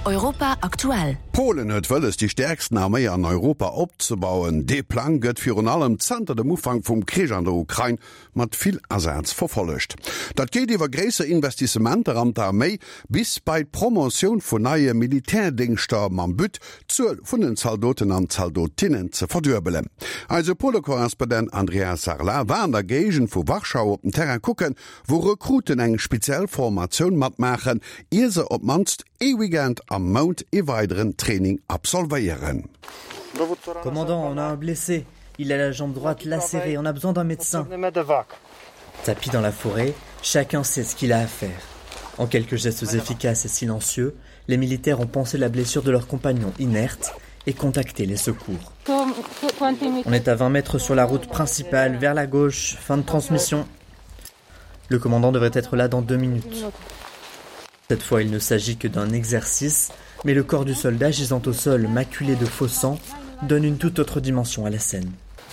Europa aktuell. Polen huet wëlles die stärksten Armee an Europa opzebauen. De Plan gëtt fir an allem Zter dem Ufang vum Krieg an der Ukraine mat vill Ersatz verfollecht. Dat geht iwwer gräse Investissementer an der Armee bis bei Promotion vun neie Militärdingstaben am Bütt zuuel vun den Zaldoten an Zaldotinnen ze verdürbelen. Also Pole-Korrespondent Andreas Sarla war an der Gegen vu Warschau op den Terrain kucken, wo Rekruten eng Spezialformatioun mat machen, ihr se op manst e-Weekend am Mount e weiteren Training absolvieren. Commandant, on a un blessé. Il a la jambe droite lacérée. On a besoin d'un médecin. Tapis dans la forêt, chacun sait ce qu'il a à faire. En quelques gestes efficaces et silencieux, les militaires ont pansé la blessure de leur compagnon inerte et contacté les secours. On est à 20 mètres sur la route principale, vers la gauche. Fin de transmission. Le commandant devrait être là dans 2 minutes. Cette fois, il ne s'agit que d'un exercice, mais le corps du soldat gisant au sol, maculé de faux sang, donne une toute autre dimension à la scène.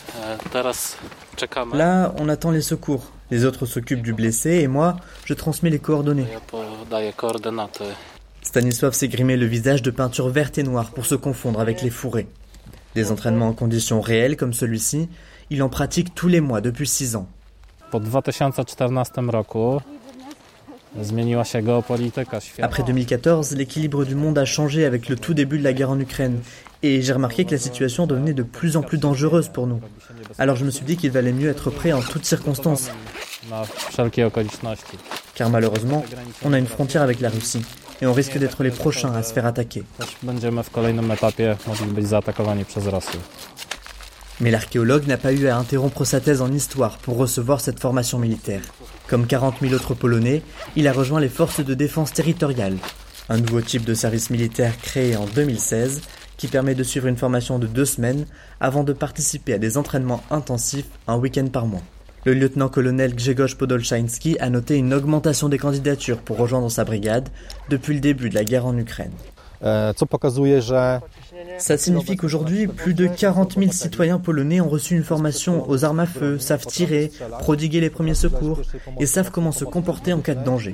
Là, on attend les secours. Les autres s'occupent du blessé et moi, je transmets les coordonnées. Stanisław s'est grimé le visage de peinture verte et noire pour se confondre avec les fourrés. Des entraînements en conditions réelles comme celui-ci, il en pratique tous les mois depuis 6 ans. Après 2014, l'équilibre du monde a changé avec le tout début de la guerre en Ukraine. Et j'ai remarqué que la situation devenait de plus en plus dangereuse pour nous. Alors je me suis dit qu'il valait mieux être prêt en toutes circonstances. Car malheureusement, on a une frontière avec la Russie. Et on risque d'être les prochains à se faire attaquer. Mais l'archéologue n'a pas eu à interrompre sa thèse en histoire pour recevoir cette formation militaire. Comme 40 000 autres Polonais, il a rejoint les forces de défense territoriale, un nouveau type de service militaire créé en 2016 qui permet de suivre une formation de 2 semaines avant de participer à des entraînements intensifs un week-end par mois. Le lieutenant-colonel Grzegorz Podolszański a noté une augmentation des candidatures pour rejoindre sa brigade depuis le début de la guerre en Ukraine. Ça signifie qu'aujourd'hui, plus de 40 000 citoyens polonais ont reçu une formation aux armes à feu, savent tirer, prodiguer les premiers secours et savent comment se comporter en cas de danger.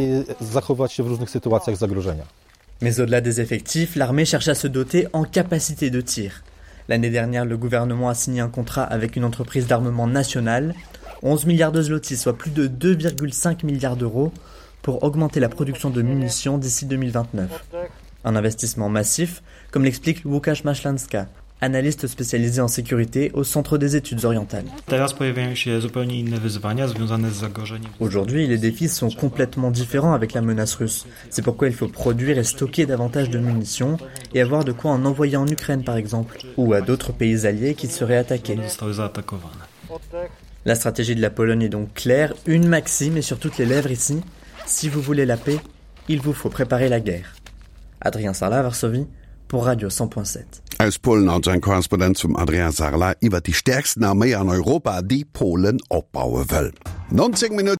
Mais au-delà des effectifs, l'armée cherche à se doter en capacité de tir. L'année dernière, le gouvernement a signé un contrat avec une entreprise d'armement nationale, 11 milliards de zloty, soit plus de 2,5 milliards d'euros, pour augmenter la production de munitions d'ici 2029. Un investissement massif, comme l'explique Łukasz Maślanska, analyste spécialisé en sécurité au Centre des études orientales. Aujourd'hui, les défis sont complètement différents avec la menace russe. C'est pourquoi il faut produire et stocker davantage de munitions et avoir de quoi en envoyer en Ukraine par exemple, ou à d'autres pays alliés qui seraient attaqués. La stratégie de la Pologne est donc claire, une maxime et sur toutes les lèvres ici. Si vous voulez la paix, il vous faut préparer la guerre. Adrien Sarla, Varsovie, pour Radio 100.7. Aus Polen hat sein Korrespondent zum Adrian Sarla iwwer die stärksten Armee an Europa, die Polen opbauen will. 19 Minuten